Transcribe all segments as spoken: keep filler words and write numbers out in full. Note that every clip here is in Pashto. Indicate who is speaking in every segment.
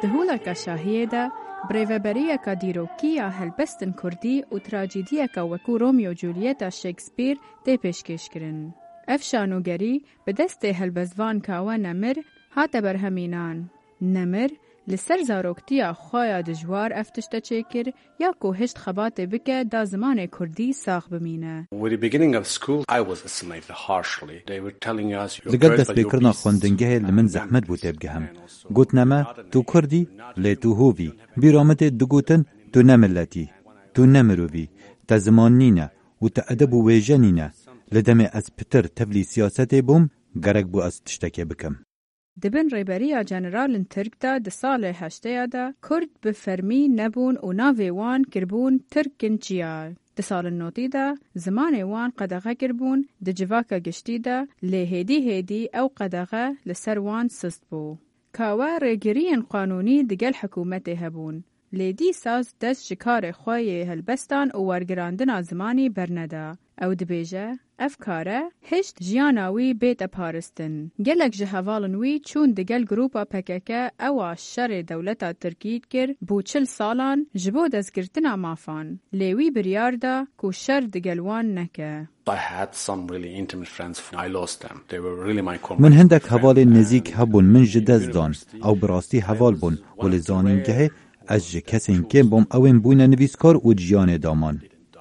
Speaker 1: دهولك شاهیه دا بریوبریه که دیروکی یا هلبستن کردی و تراجیدیه که وکو رومیو جولیتا شکسپیر دی پیشکش کرن. اف شانوگری به دست هلبزوان کاوا نمر هات برهمینان. نمر لسر زاروکتیا خوایا دجوار افتشتا چکر یا کو هشت خبات بکه دا زمان کردی ساخ بمینه.
Speaker 2: With the beginning of school, I was estimated harshly. They were telling us you're
Speaker 3: لقد
Speaker 2: good
Speaker 3: دست
Speaker 2: but you're
Speaker 3: بكرنا
Speaker 2: beasts.
Speaker 3: خوندنگه لمن زحمت بو تبگهم. گوت نما تو کردی لی تو هووی. بیرامت دگوتن تو نملتی. تو نمروی. تا زمان نینه و تا ادب و ویجه نینه. لدم از پتر تبلی سیاست بوم گرگ بو از تشتکه بکم.
Speaker 1: دبن ریبریا جنرال ترک دا د سال هشته دا کرد به فرمی نبون و ناوی وان کربون ترکن چیار. د سال نوتی دا زمان وان قدغه کربون د جواکا گشتی دا لی هیدی هیدی او قدغه لسر وان سست بو. کاوا ریگرین قانونی دگل حکومت هبون. لی دی ساز دست شکار خواهی هلبستان و ورگراندن زمانی برنده. او دبیجه افکاره هشت جیاناوی بیت پارستن. گلک جهوالنوی چون دگل گروپا پککه او شر دولتا ترکید کر بو چل سالان جبو دزگرتنا مافان. لیوی بریاردا کو شر دگلوان نکه.
Speaker 2: I had some really intimate friends. I lost them. They were really my core.
Speaker 3: من هندک حوال نزیک هبون من جدز دان او براستی حوال بون ولی زانینگه از جه کسین که بوم اوین بوین نویسکار و جیان دامان.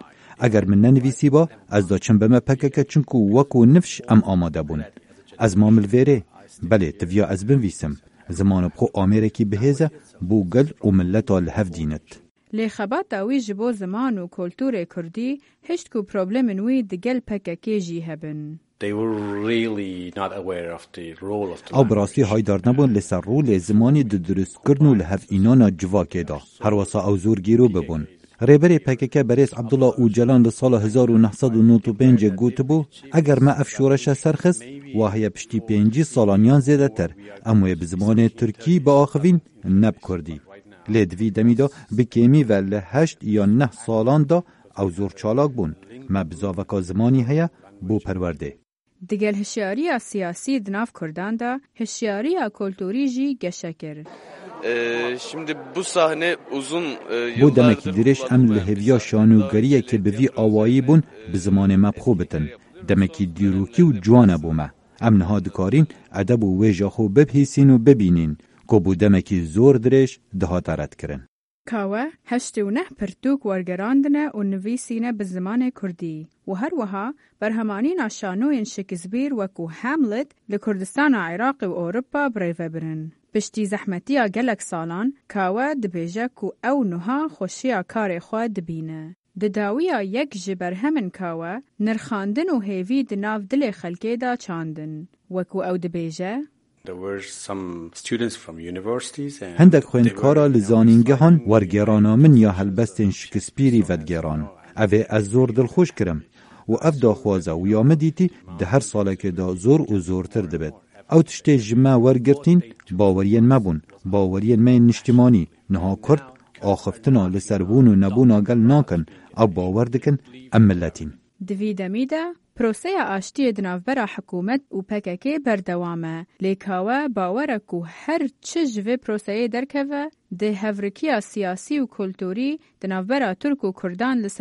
Speaker 3: اگر من ننویسی با از دا چن بما پککه چنکو وکو نفش ام آماده بون. از مامل ویره بله تفیا از بنویسم زمان بخو آمیرکی بهیزه بو گل و ملتا لحف دینت.
Speaker 1: لی خبات داوی جبو زمان و کلتور کردی هشت کو پروبلم نوی دگل پککه جی هبن.
Speaker 2: They were really not aware of the role of the
Speaker 3: او براستی هایدار نبون لسر رول زمانی د درست کرنو لحف اینانا جواکه دا. هر واسا او زور گیرو ببون. ریبری پککه بریس عبدالله اوجلان لسال هزار و نهصد و نود و پنج گوت بو اگر ما افشورش سرخست واهی پشتی پنجی سالانیان زیده تر اموی بزمان ترکی با آخوین نب کردی. لدوی دمیدا بکیمی و لهشت یا نه سالان دا او زور چالاک بون ما بزاوکا زمانی هیا بو پرورده.
Speaker 1: دگل هشیاری سیاسی دناف کردان دا هشیاری کلتوری جی گشکر.
Speaker 4: Şimdi bu sahne uzun
Speaker 3: بو دمکی درش ام لحویا شانوگریه که بوی آوایی بون بزمان مبخو بتن. دمکی دیروکی و جوانه بومه. ام نهادکارین ادب و ویجا خو ببهیسین و ببینین که بو دمکی زور درش دهات رد کرن.
Speaker 1: کاوه هشت و نه پرتوک ورگراندنه و نویسینه بزمان کردی و هر وها برهمانین شانوین شکسپیر وکو هاملت لکردستان عراق و اوروپا بریوه برن. پشتی زحمتیا گلک سالان کاوه دبیجه کو او نها خوشیا کار خواه دبینه. دداویا یک جبر همن کاوه نرخاندن و هیوی دناف دل خلکه دا چاندن. وکو او دبیجه
Speaker 2: There were some students from universities and
Speaker 3: هندک خویندکارا لزانینگهان ورگرانا من یا هلبستن شکسپیری ودگران. اوه از زور دلخوش کرم و اف دا خوازه و یا مدیتی ده هر ساله که دا زور و زورتر دبید. او تشتی جمع ورگرتین باورین مبون باورین من نشتمانی نها کرد آخفتنا لسربون و نبون آگل ناکن او باور دکن ام ملتین.
Speaker 1: دوی دمیده پروسه آشتی دنافبرا حکومت و پککه بردوامه لیکاوه باوره کو هر چه جوه پروسه درکوه ده هفرکیا سیاسی و کلتوری دنافبرا ترک و کردان